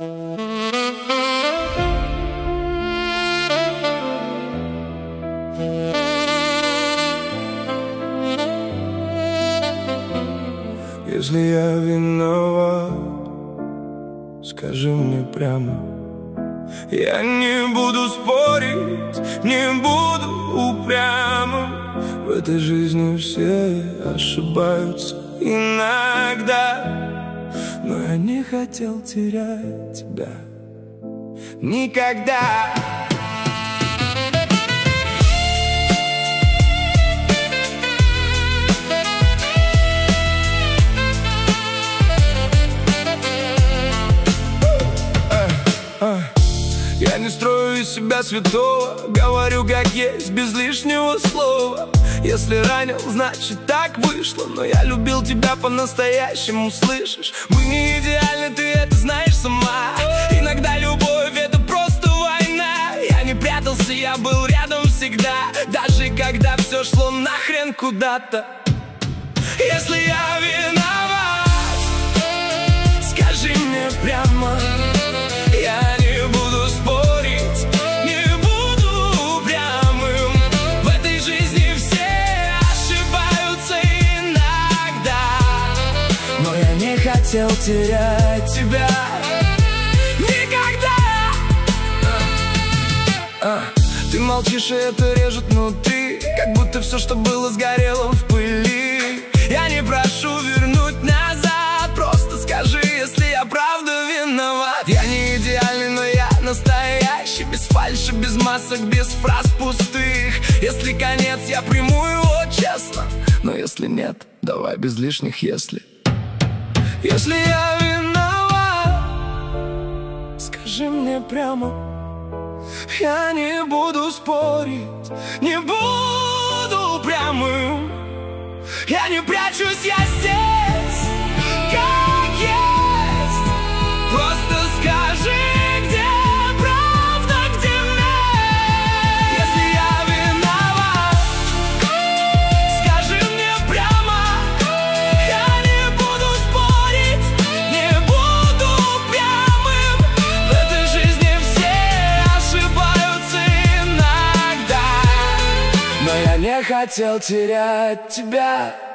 Если я виноват, скажи мне прямо. Я не буду спорить, не буду упрямым. В этой жизни все ошибаются иногда, но я не хотел терять тебя никогда. Я не строю из себя святого, говорю как есть, без лишнего слова. Если ранил, значит так вышло, но я любил тебя по-настоящему, слышишь? Мы не идеальны, ты это знаешь сама. Иногда любовь — это просто война. Я не прятался, я был рядом всегда, даже когда все шло нахрен куда-то. Если я виноват, скажи мне прямо. Я не буду спорить, не буду упрямым. В этой жизни все ошибаются иногда, но я не хотел терять тебя никогда. Ты молчишь, и это режет внутри, как будто все, что было, сгорело в пыли. Я не прошу вернуть назад, просто скажи, если я правда виноват. Я не идеальный, но я настоящий, без фальши, без масок, без фраз пустых. Если конец, я приму его честно, но если нет, давай без лишних «если». Если я виноват, скажи мне прямо. Я не буду спорить, не буду упрямым. Я не прячусь, я здесь, как есть. Просто скажи, где правда, где месть. Если я виноват, скажи мне прямо. Я не буду спорить, не буду упрямым. В этой жизни все ошибаются иногда, но я не хотел терять тебя